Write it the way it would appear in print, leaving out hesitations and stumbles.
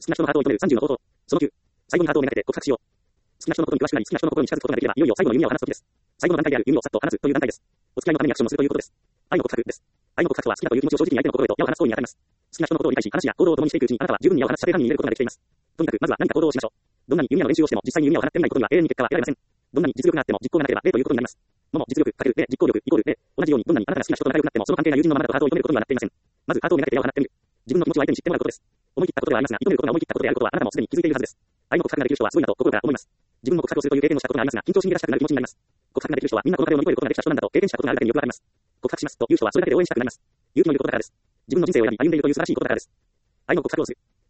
きな人のハートを射止める30の方法。その9。最後にハートをめがけて告白しよう。好きな人のことに詳しくなり、好きな人の心に近づくことができれば、いよいよ最後の弓矢を放つ時です。最後の段階である弓をさっと放つという段階です。お付き合いのためにアクションをするということです。愛の告白です。愛の告白とは好きだという気持ちを正直に相手の心へと矢を放つ行為にあたります。好きな人のことに対し話や行動を共にしていくうちにあなたは十分に矢を放つ射程範囲に入れることができています。とにかくまずは何か行動をしましょう。どんなに弓矢の練習をしても実際に弓矢を放ってみないことには永遠に結果は得られません。どんなに実力があっても実行がなければ0ということになります。もも実力×実行力イコール0。同じようにどんなにあなたが好きな人と仲良くなってもその関係が友人のままだとハートを射止めることにはなっていません。まずハートをめがけて矢を放ってみる。自分の気持ちを相手に知ってもらうことです。思い切ったことではありますが、射止めることが思い切ったことであることはあなたもすでに気づいているはずです。愛の告白ができる人はすごいなと心から思います。自分も告白をするという経験をしたことがありますが、緊張しに出したくなる気持ちになります。告白ができる人はみんなこの壁を乗り越えることができた人なんだと経験したことがあるだけによくわかります。告白しますという人はそれだけで応援したくなります。勇気のいることだからです。自分の人生を選び歩んでいるという素晴らしいことだからです。愛の告白をする。